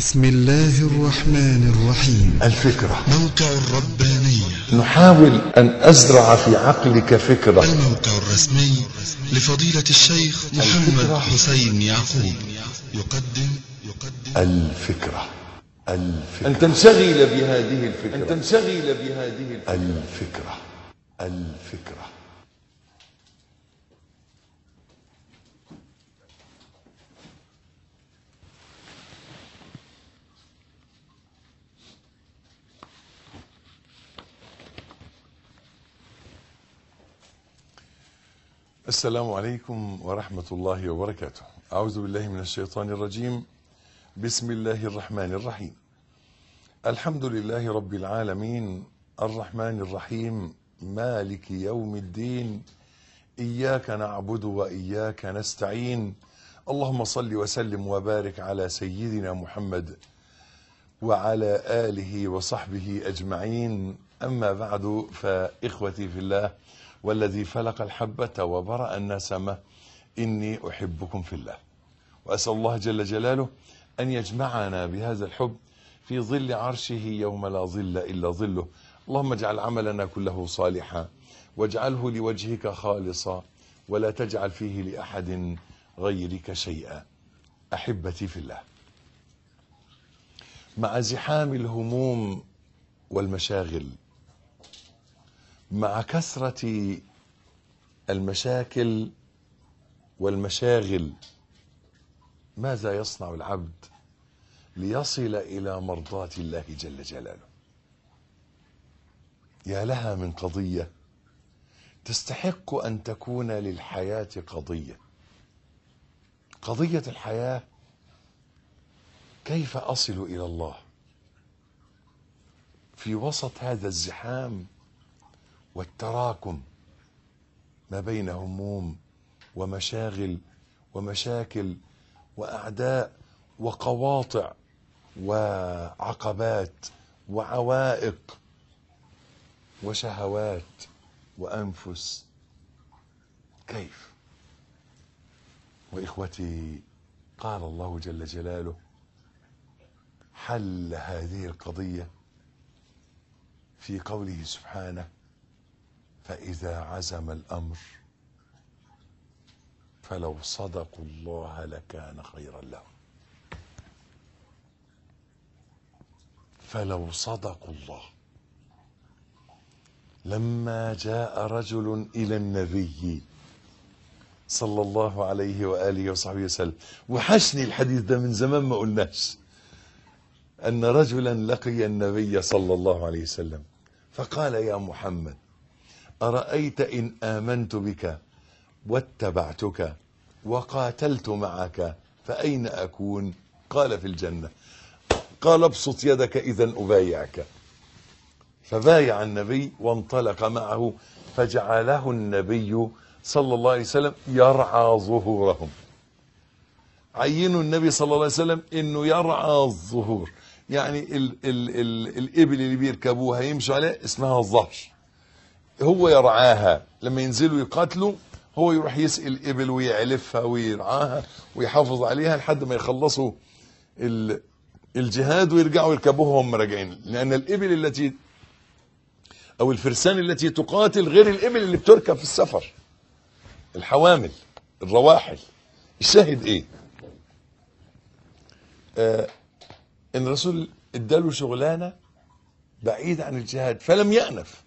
بسم الله الرحمن الرحيم. الفكرة موقع الربانية. نحاول أن أزرع في عقلك فكرة. الموقع الرسمي لفضيلة الشيخ محمد حسين يعقوب يقدم الفكرة أن تنشغل بهذه الفكرة. الفكرة. السلام عليكم ورحمة الله وبركاته. أعوذ بالله من الشيطان الرجيم. بسم الله الرحمن الرحيم. الحمد لله رب العالمين الرحمن الرحيم مالك يوم الدين. إياك نعبد وإياك نستعين. اللهم صل وسلم وبارك على سيدنا محمد وعلى آله وصحبه أجمعين. أما بعد، فإخوتي في الله والذي فلق الحبة وبرأ النسمة، إني أحبكم في الله، وأسأل الله جل جلاله أن يجمعنا بهذا الحب في ظل عرشه يوم لا ظل إلا ظله. اللهم اجعل عملنا كله صالحا، واجعله لوجهك خالصا، ولا تجعل فيه لأحد غيرك شيئا. أحبتي في الله، مع زحام الهموم والمشاغل، مع كثرة المشاكل والمشاغل، ماذا يصنع العبد ليصل إلى مرضاة الله جل جلاله؟ يا لها من قضية تستحق أن تكون للحياة قضية الحياة. كيف أصل إلى الله في وسط هذا الزحام والتراكم ما بين هموم ومشاغل ومشاكل وأعداء وقواطع وعقبات وعوائق وشهوات وأنفس؟ كيف؟ وإخوتي، قال الله جل جلاله حل هذه القضية في قوله سبحانه: فإذا عزم الأمر فلو صدقوا الله لكان خيرا لهم. فلو صدقوا الله. لما جاء رجل إلى النبي صلى الله عليه وآله وصحبه وسلم، وحشني الحديث ده من زمان ما قلناش، أن رجلا لقي النبي صلى الله عليه وسلم فقال: يا محمد، أرأيت إن آمنت بك واتبعتك وقاتلت معك فأين أكون؟ قال: في الجنة. قال: ابسط يدك إذا أبايعك. فبايع النبي وانطلق معه، فجعله النبي صلى الله عليه وسلم يرعى ظهورهم. عينوا النبي صلى الله عليه وسلم انه يرعى الظهور، يعني الإبل اللي بيركبوها يمشوا عليها اسمها الظهر، هو يرعاها. لما ينزلوا يقاتلوا هو يروح يسقي الإبل ويعلفها ويرعاها ويحافظ عليها لحد ما يخلصوا الجهاد ويرجعوا يركبوها وهم راجعين. لأن الإبل التي أو الفرسان التي تقاتل غير الإبل اللي بتركب في السفر، الحوامل، الرواحل. الشاهد إيه؟ إن الرسول اداله شغلانة بعيد عن الجهاد فلم يأنف،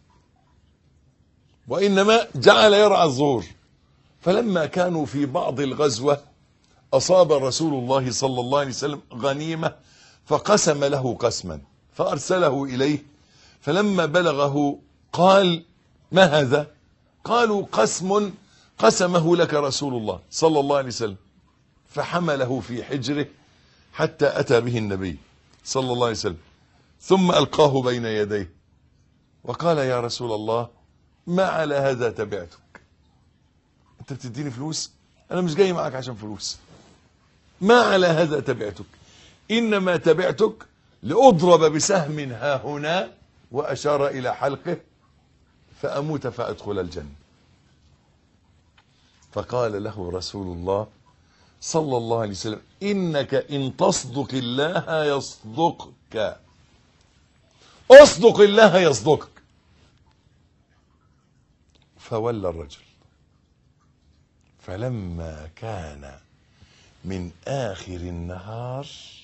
وإنما جعل يرعى الظهور. فلما كانوا في بعض الغزوة أصاب رسول الله صلى الله عليه وسلم غنيمة، فقسم له قسما فأرسله إليه. فلما بلغه قال: ما هذا؟ قالوا: قسم قسمه لك رسول الله صلى الله عليه وسلم. فحمله في حجره حتى أتى به النبي صلى الله عليه وسلم، ثم ألقاه بين يديه وقال: يا رسول الله، ما على هذا تبعتك؟ انت بتديني فلوس؟ انا مش جاي معك عشان فلوس. ما على هذا تبعتك؟ انما تبعتك لأضرب بسهم ها هنا، وأشار إلى حلقه، فأموت فأدخل الجنة. فقال له رسول الله صلى الله عليه وسلم: إنك إن تصدق الله يصدقك. اصدق الله يصدقك. فولى الرجل. فلما كان من آخر النهار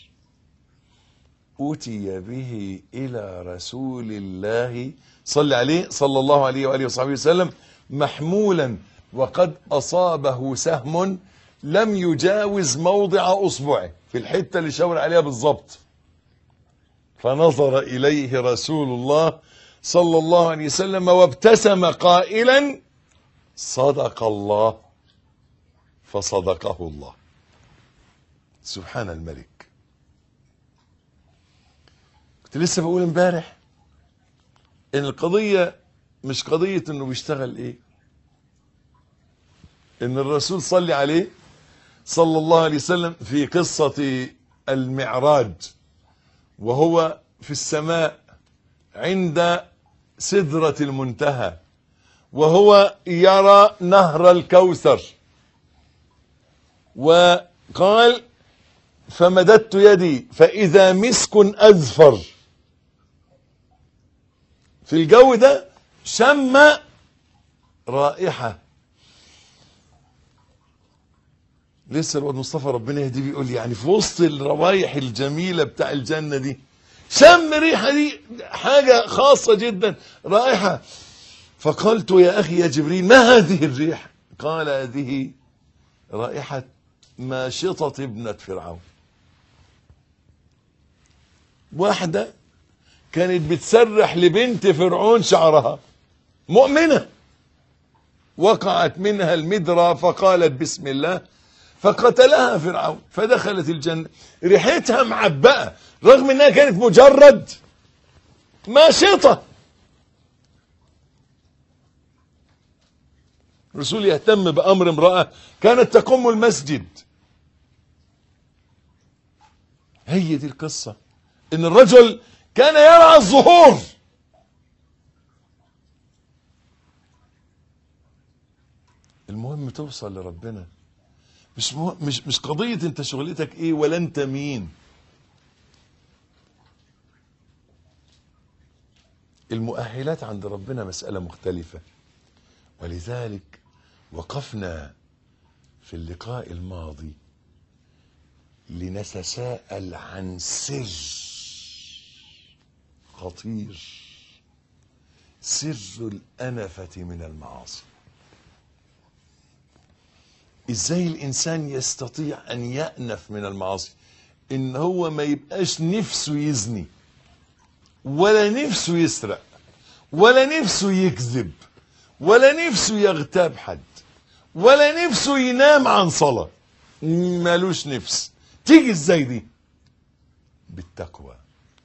أتي به إلى رسول الله صلى عليه صلى الله عليه وآله وصحبه وسلم محمولا وقد أصابه سهم لم يجاوز موضع أصبعه، في الحتة اللي شاور عليها بالضبط. فنظر إليه رسول الله صلى الله عليه وسلم وابتسم قائلا: صدق الله. فصدقه الله. سبحان الملك. كنت لسه بقول امبارح ان القضية مش قضية انه بيشتغل ايه، ان الرسول صلى عليه صلى الله عليه وسلم في قصة المعراج وهو في السماء عند سدرة المنتهى وهو يرى نهر الكوثر، وقال: فمددت يدي فإذا مسك أزفر. في الجو ده شم رائحة. لسه الواد مصطفى ربنا يهديه بيقول لي يعني في وسط الروايح الجميلة بتاع الجنة دي شم ريحة، دي حاجة خاصة جدا، رائحة. فقلت: يا أخي يا جبريل ما هذه الريحة؟ قال: هذه رائحة ماشطة ابنة فرعون. واحدة كانت بتسرح لبنت فرعون شعرها، مؤمنة، وقعت منها المدرة فقالت بسم الله فقتلها فرعون فدخلت الجنة. ريحتها معبأة رغم انها كانت مجرد ماشطة. الرسول يهتم بأمر امرأة كانت تقوم المسجد. هي دي القصة، ان الرجل كان يرعى الظهور. المهم توصل لربنا. مش قضية انت شغلتك ايه ولا انت مين. المؤهلات عند ربنا مسألة مختلفة. ولذلك وقفنا في اللقاء الماضي لنتساءل عن سر خطير، سر الأنفة من المعاصي. ازاي الانسان يستطيع ان يأنف من المعاصي؟ ان هو ما يبقاش نفسه يزني ولا نفسه يسرق ولا نفسه يكذب ولا نفسه يغتاب حد ولا نفسه ينام عن صلاة، مالوش نفس. تيجي ازاي دي؟ بالتقوى.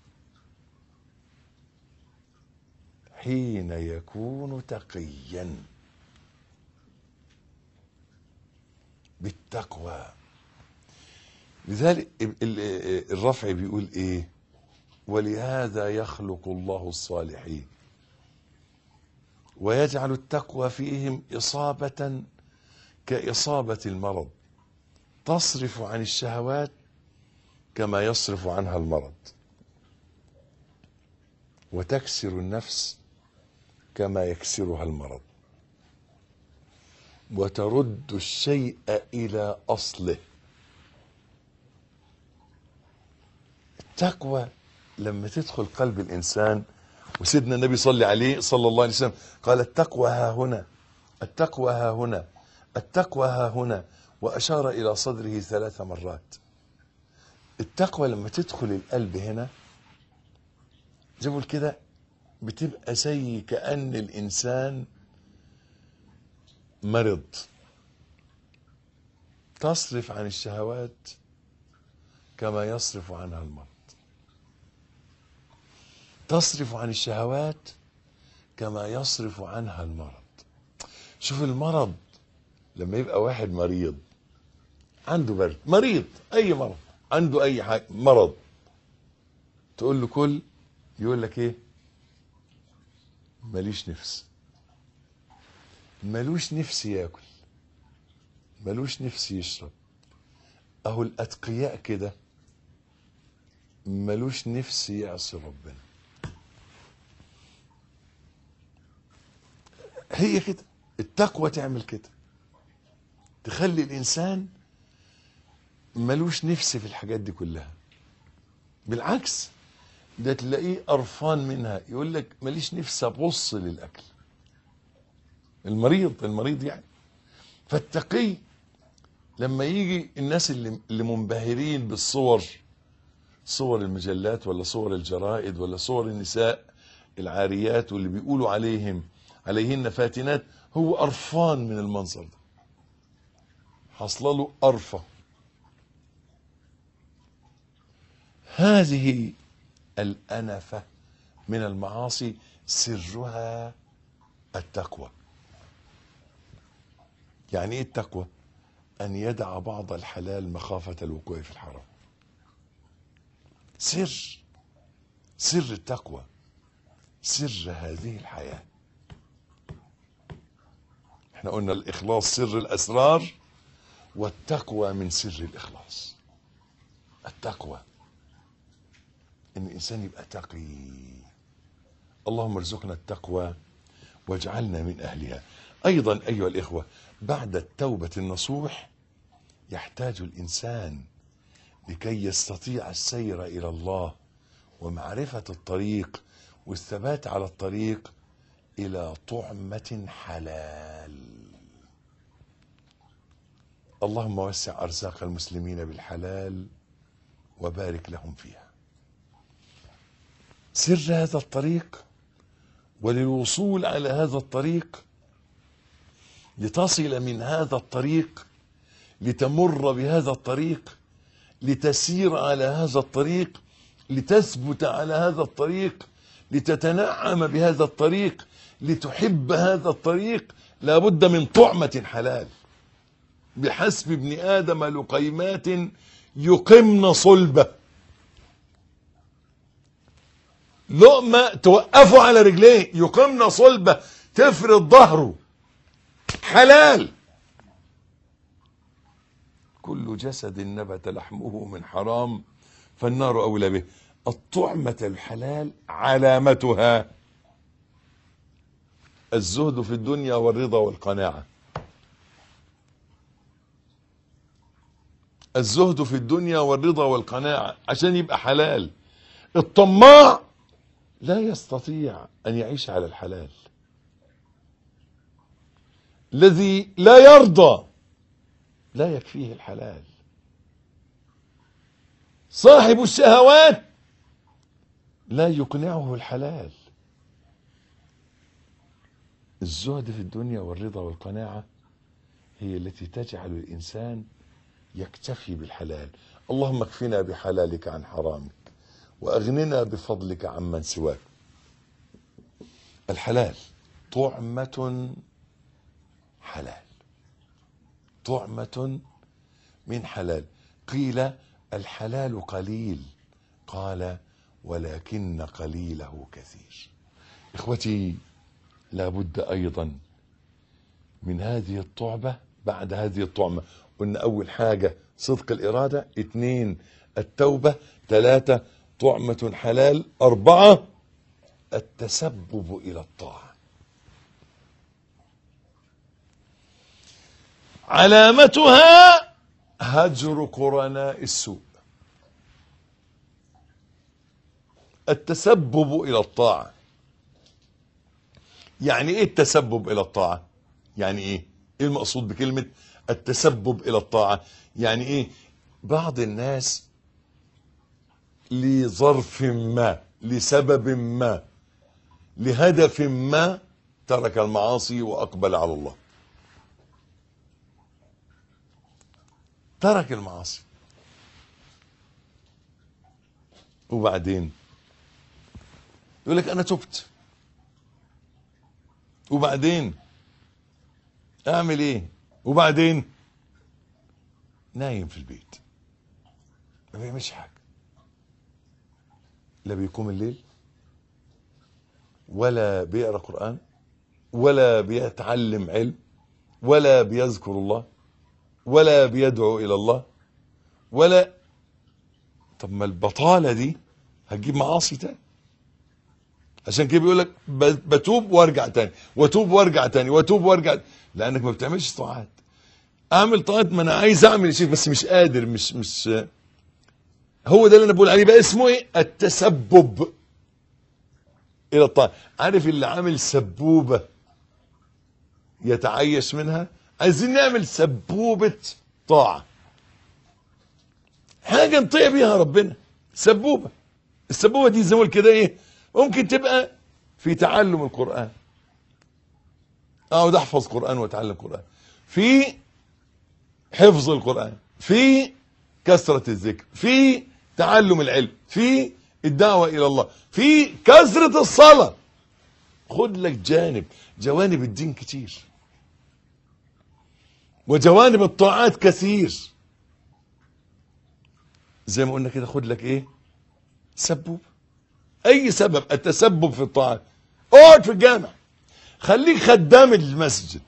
حين يكون تقيا، بالتقوى. لذلك الرفع بيقول ايه؟ ولهذا يخلق الله الصالحين ويجعل التقوى فيهم إصابة كإصابة المرض، تصرف عن الشهوات كما يصرف عنها المرض، وتكسر النفس كما يكسرها المرض، وترد الشيء إلى أصله. التقوى لما تدخل قلب الإنسان، وسيدنا النبي صلى عليه صلى الله عليه وسلم قال: التقوى ها هنا، التقوى ها هنا، التقوى ها هنا، وأشار إلى صدره 3 مرات. التقوى لما تدخل القلب هنا زي كده بتبقى زي كأن الإنسان مرض، تصرف عن الشهوات كما يصرف عنها المرض، تصرف عن الشهوات كما يصرف عنها المرض. شوف المرض لما يبقى واحد مريض، عنده برد، مريض اي مرض، عنده اي حاجه مرض، تقول له كل، يقول لك ايه؟ ماليش نفس، مالوش نفس ياكل، مالوش نفس يشرب، اهو الاتقياء كده ملوش نفس يعصي ربنا. هي كده التقوى تعمل كده، تخلي الانسان ملوش نفس في الحاجات دي كلها. بالعكس ده تلاقيه قرفان منها، يقول لك ماليش نفس ابص للاكل. المريض يعني. فالتقي لما يجي الناس اللي منبهرين بالصور، صور المجلات ولا صور الجرائد ولا صور النساء العاريات واللي بيقولوا عليهن فاتنات، هو قرفان من المنظر ده، حصل له قرفة. هذه الأنفة من المعاصي سرها التقوى. يعني ايه التقوى؟ أن يدع بعض الحلال مخافة الوقوع في الحرام. سر التقوى، سر هذه الحياة. احنا قلنا الإخلاص سر الأسرار، والتقوى من سر الإخلاص. التقوى إن الإنسان يبقى تقي. اللهم ارزقنا التقوى واجعلنا من أهلها. أيضا أيها الإخوة، بعد التوبة النصوح يحتاج الإنسان لكي يستطيع السير إلى الله ومعرفة الطريق والثبات على الطريق إلى طعمة حلال. اللهم وسع أرزاق المسلمين بالحلال وبارك لهم فيها. سر هذا الطريق، وللوصول على هذا الطريق، لتصل من هذا الطريق، لتمر بهذا الطريق، لتسير على هذا الطريق، لتثبت على هذا الطريق، لتتنعم بهذا الطريق، لتحب هذا الطريق، لابد من طعمة حلال. بحسب ابن آدم لقيمات يقمن صلبه. لقمة توقفه على رجليه، يقمن صلبه، تفرد ظهره، حلال. كل جسد نبت لحمه من حرام فالنار أولى به. الطعمة الحلال علامتها الزهد في الدنيا والرضا والقناعة. الزهد في الدنيا والرضا والقناعة عشان يبقى حلال. الطماع لا يستطيع أن يعيش على الحلال. الذي لا يرضى لا يكفيه الحلال. صاحب الشهوات لا يقنعه الحلال. الزهد في الدنيا والرضا والقناعة هي التي تجعل الإنسان يكتفي بالحلال. اللهم اكفنا بحلالك عن حرامك وأغننا بفضلك عمن سواك. الحلال طعمة حلال، طعمة من حلال. قيل الحلال قليل، قال ولكن قليله كثير. إخوتي، لابد أيضا من هذه الطعمة. بعد هذه الطعمة قلنا أول حاجة صدق الإرادة، 2 التوبة، 3 طعمة حلال، 4 التسبب إلى الطاعة. علامتها هجر قرناء السوء. التسبب إلى الطاعة. يعني إيه التسبب إلى الطاعة؟ يعني إيه المقصود بكلمة التسبب إلى الطاعة؟ يعني إيه؟ بعض الناس لظرف ما، لسبب ما، لهدف ما، ترك المعاصي وأقبل على الله. ترك المعاصي وبعدين يقول لك أنا تبت، وبعدين أعمل إيه؟ وبعدين نايم في البيت ما بيعملش حاجة، لا بيقوم الليل ولا بيقرأ قرآن ولا بيتعلم علم ولا بيذكر الله ولا بيدعو إلى الله ولا. طب ما البطالة دي هتجيب معاصي تاني. عشان كده بيقول لك بتوب وارجع تاني، واتوب وارجع تاني، واتوب وارجع، لانك ما بتعملش طاعات. اعمل طاعات، ما انا عايز اعمل شيء بس مش قادر، مش هو ده اللي انا بقول عليه بقى، اسمه ايه؟ التسبب الى الطاعه. عارف اللي عامل سبوبه يتعيش منها؟ عايزين نعمل سبوبه طاعه، حاجه نطيع بيها ربنا. سبوبه. السبوبه دي زي ما كده ايه؟ ممكن تبقى في تعلم القران، اقعد احفظ قران واتعلم قران، في حفظ القران، في كثره الذكر، في تعلم العلم، في الدعوه الى الله، في كثره الصلاه. خد لك جوانب الدين كتير، وجوانب الطاعات كثير. زي ما قلنا كده، خد لك ايه؟ سبوب. اي سبب التسبب في الطاعات. اقعد في الجامع، خليك خدام المسجد،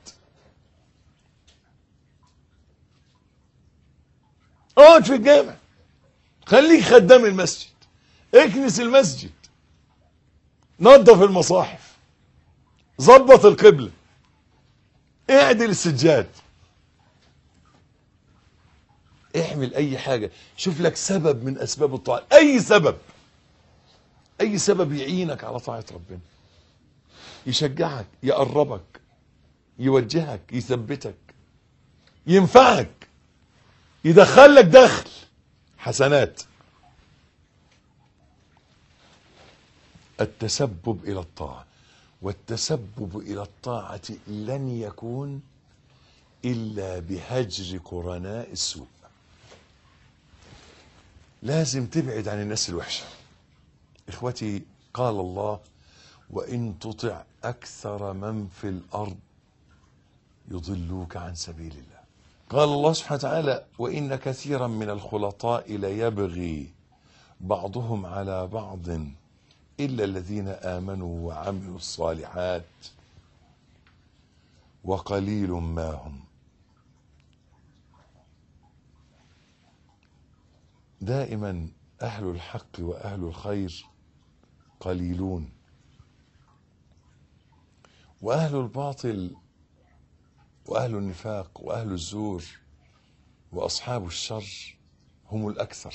اقعد في الجامع خليك خدام المسجد، اكنس المسجد، نظف المصاحف، ظبط القبلة، اعدل السجاد، اعمل اي حاجة. شوف لك سبب من اسباب الطاعة، اي سبب يعينك على طاعة ربنا، يشجعك، يقربك، يوجهك، يثبتك، ينفعك، يدخلك دخل حسنات. التسبب الى الطاعة. والتسبب الى الطاعة لن يكون الا بهجر قرناء السوء. لازم تبعد عن الناس الوحشة. اخوتي، قال الله: وان تطع اكثر من في الارض يضلوك عن سبيل الله. قال الله سبحانه وتعالى: وان كثيرا من الخلطاء ليبغي بعضهم على بعض الا الذين امنوا وعملوا الصالحات وقليل ما هم. دائما اهل الحق واهل الخير قليلون، واهل الباطل واهل النفاق واهل الزور واصحاب الشر هم الاكثر.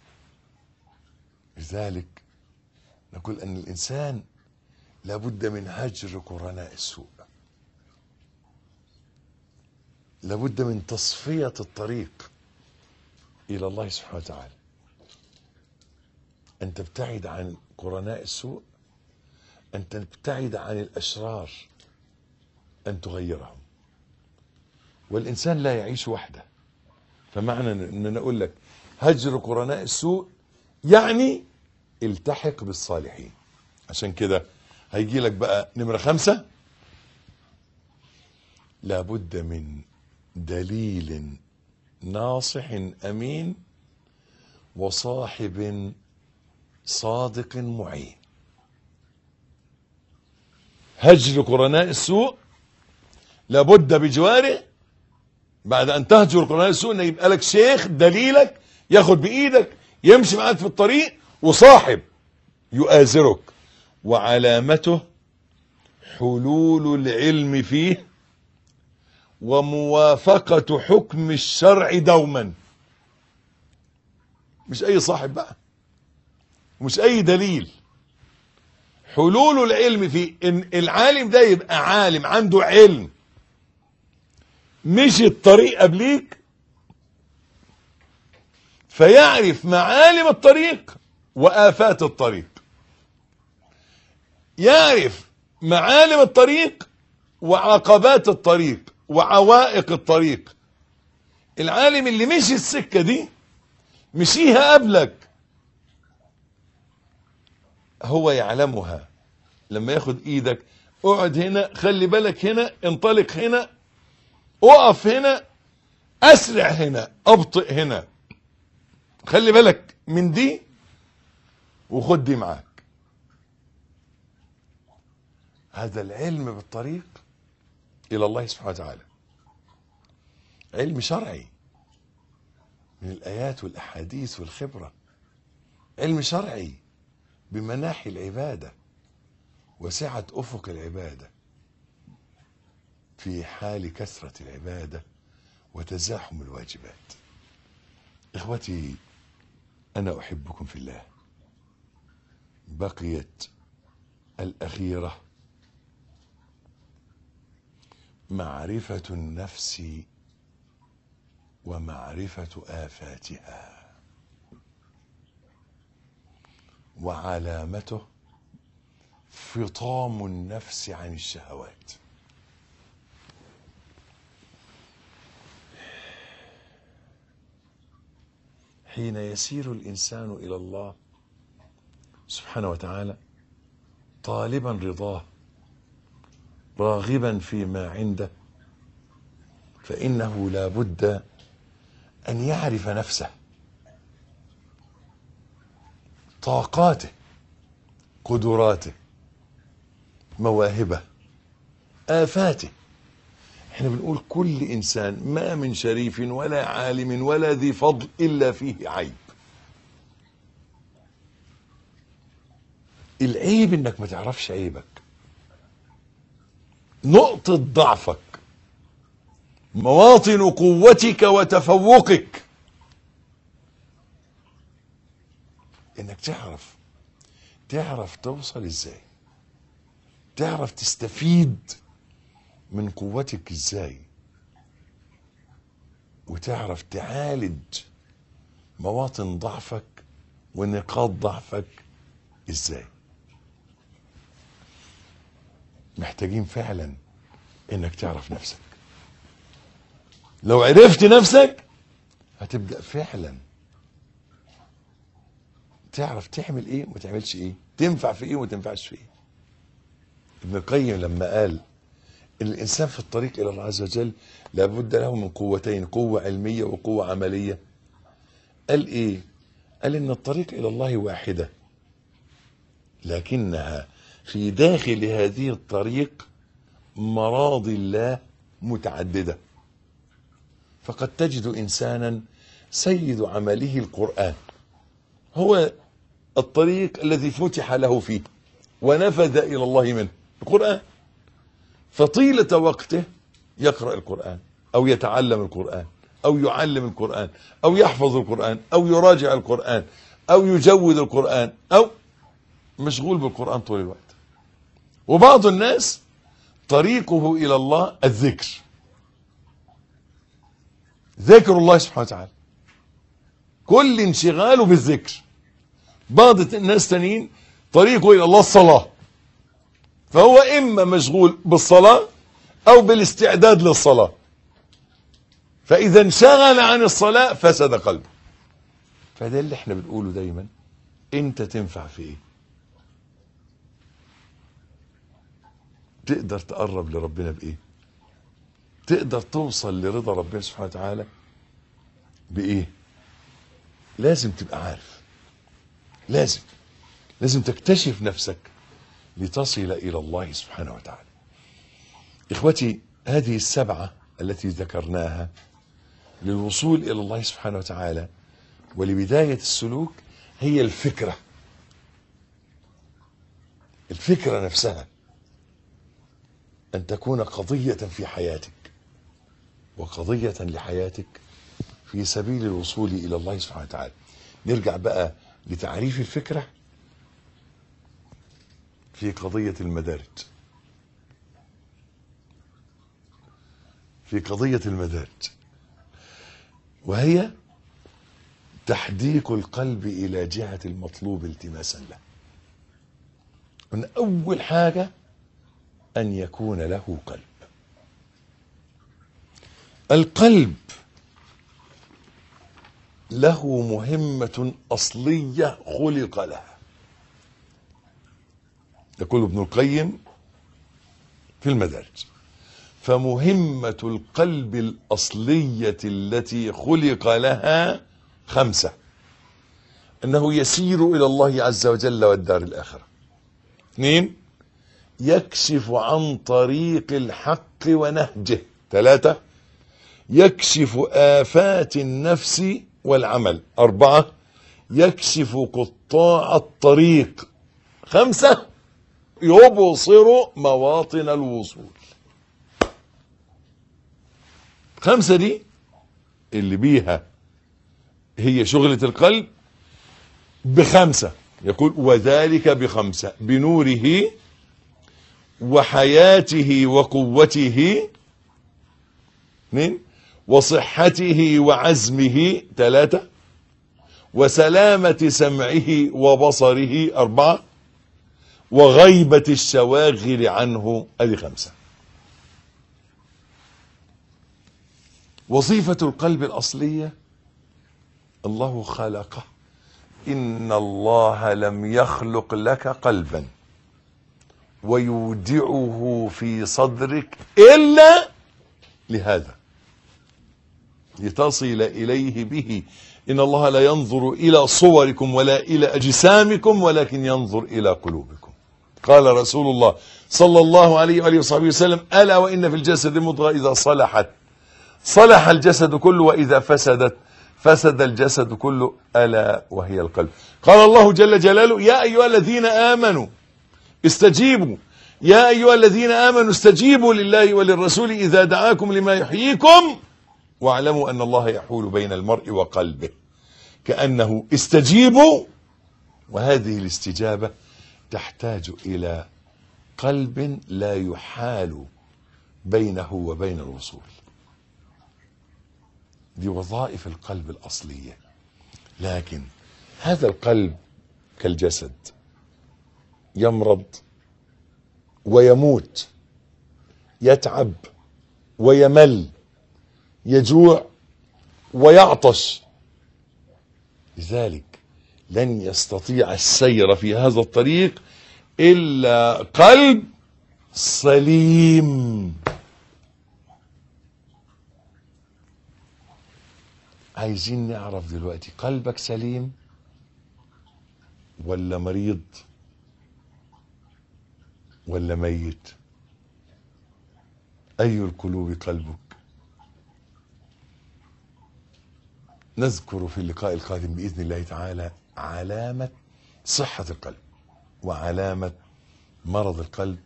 لذلك نقول ان الانسان لابد من هجر قرناء السوء، لابد من تصفية الطريق الى الله سبحانه وتعالى، ان تبتعد عن قرناء السوء، ان تبتعد عن الاشرار، ان تغيرهم. والانسان لا يعيش وحده، فمعنى ان انا اقول لك هجر قرناء السوء يعني التحق بالصالحين. عشان كده هيجي لك بقى نمرة 5: لابد من دليل ناصح امين وصاحب صادق معين. هجر قرناء السوء لابد بجواره، بعد ان تهجر قرناء السوء، ان يبقى لك شيخ دليلك ياخد بايدك يمشي معاك في الطريق، وصاحب يؤازرك، وعلامته حلول العلم فيه وموافقة حكم الشرع دوما. مش اي صاحب بقى، مش اي دليل. حلول العلم فيه، ان العالم ده يبقى عالم عنده علم، مشي الطريق قبليك فيعرف معالم الطريق وآفات الطريق، يعرف معالم الطريق وعقبات الطريق وعوائق الطريق. العالم اللي مشي السكة دي مشيها قبلك، هو يعلمها. لما ياخد ايدك، اقعد هنا، خلي بالك هنا، انطلق هنا، اقف هنا، اسرع هنا، ابطئ هنا، خلي بالك من دي وخد دي معاك. هذا العلم بالطريق الى الله سبحانه وتعالى علم شرعي، من الآيات والأحاديث والخبرة، علم شرعي بمناحي العبادة وسعة أفق العبادة في حال كثرة العبادة وتزاحم الواجبات. إخوتي، أنا أحبكم في الله. بقيت الأخيرة، معرفة النفس ومعرفة آفاتها، وعلامته فطام النفس عن الشهوات. حين يسير الإنسان إلى الله سبحانه وتعالى طالبا رضاه راغبا فيما عنده، فإنه لا بد أن يعرف نفسه، طاقاته، قدراته، مواهبه، آفاته. احنا بنقول كل إنسان ما من شريف ولا عالم ولا ذي فضل إلا فيه عيب. العيب انك ما تعرفش عيبك، نقطة ضعفك، مواطن قوتك وتفوقك، انك تعرف توصل ازاي، تعرف تستفيد من قوتك ازاي، وتعرف تعالج مواطن ضعفك ونقاط ضعفك ازاي. محتاجين فعلا انك تعرف نفسك. لو عرفت نفسك هتبدأ فعلا تعرف تعمل ايه وما تعملش ايه، تنفع في ايه وما تنفعش في ايه. ابن القيم لما قال ان الانسان في الطريق الى الله عز وجل لابد له من قوتين، قوة علمية وقوة عملية، قال ايه؟ قال ان الطريق الى الله واحدة، لكنها في داخل هذه الطريق مراضي الله متعددة. فقد تجد إنسانا سيد عمله القرآن، هو الطريق الذي فتح له فيه ونفذ إلى الله منه القرآن، فطيلة وقته يقرأ القرآن أو يتعلم القرآن أو يعلم القرآن أو يحفظ القرآن أو يراجع القرآن أو يجود القرآن أو مشغول بالقرآن طول الوقت. وبعض الناس طريقه إلى الله الذكر، ذكر الله سبحانه وتعالى، كل انشغاله بالذكر. بعض الناس تانيين طريقه إلى الله الصلاة، فهو إما مشغول بالصلاة أو بالاستعداد للصلاة، فإذا انشغل عن الصلاة فسد قلبه. فده اللي احنا بنقوله دايما، انت تنفع في ايه؟ تقدر تقرب لربنا بايه؟ تقدر توصل لرضا ربنا سبحانه وتعالى بايه؟ لازم تبقى عارف، لازم تكتشف نفسك لتصل الى الله سبحانه وتعالى. اخوتي، هذه السبعة التي ذكرناها للوصول الى الله سبحانه وتعالى ولبداية السلوك هي الفكرة نفسها، أن تكون قضية في حياتك وقضية لحياتك في سبيل الوصول إلى الله سبحانه وتعالى. نرجع بقى لتعريف الفكرة في قضية المدارج، وهي تحديق القلب إلى جهة المطلوب التماسا له. من أول حاجة أن يكون له قلب. القلب له مهمة أصلية خلق لها، يقول ابن القيم في المدارج: فمهمة القلب الأصلية التي خلق لها 5: أنه يسير إلى الله عز وجل والدار الآخرة. 2: يكشف عن طريق الحق ونهجه. 3: يكشف آفات النفس والعمل. 4 يكشف قطاع الطريق. 5 يبصر مواطن الوصول. 5 دي اللي بيها هي شغلة القلب. ب5 يقول وذلك ب5 بنوره وحياته وقوته. 2 وصحته وعزمه. 3 وسلامة سمعه وبصره. 4 وغيبة الشواغل عنه. ادي 5. وظيفة القلب الأصلية الله خلقه. إن الله لم يخلق لك قلبا ويودعه في صدرك إلا لهذا لتصل إليه به. إن الله لا ينظر إلى صوركم ولا إلى أجسامكم ولكن ينظر إلى قلوبكم. قال رسول الله صلى الله عليه وآله وصحبه وسلم ألا وإن في الجسد مضغة إذا صلحت صلح الجسد كله وإذا فسدت فسد الجسد كله ألا وهي القلب. قال الله جل جلاله يا أيها الذين آمنوا استجيبوا يا أيها الذين آمنوا استجيبوا لله وللرسول إذا دعاكم لما يحييكم واعلموا أن الله يحول بين المرء وقلبه. كأنه استجيبوا، وهذه الاستجابة تحتاج إلى قلب لا يحال بينه وبين الوصول. دي وظائف القلب الأصلية. لكن هذا القلب كالجسد يمرض ويموت، يتعب ويمل، يجوع ويعطش. لذلك لن يستطيع السير في هذا الطريق إلا قلب سليم. عايزين نعرف دلوقتي قلبك سليم ولا مريض ولا ميت؟ أي القلوب قلبك؟ نذكر في اللقاء القادم بإذن الله تعالى علامة صحة القلب وعلامة مرض القلب،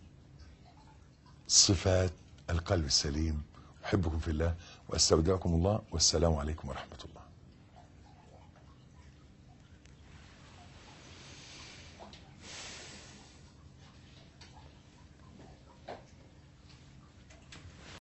صفات القلب السليم. أحبكم في الله وأستودعكم الله، والسلام عليكم ورحمة الله.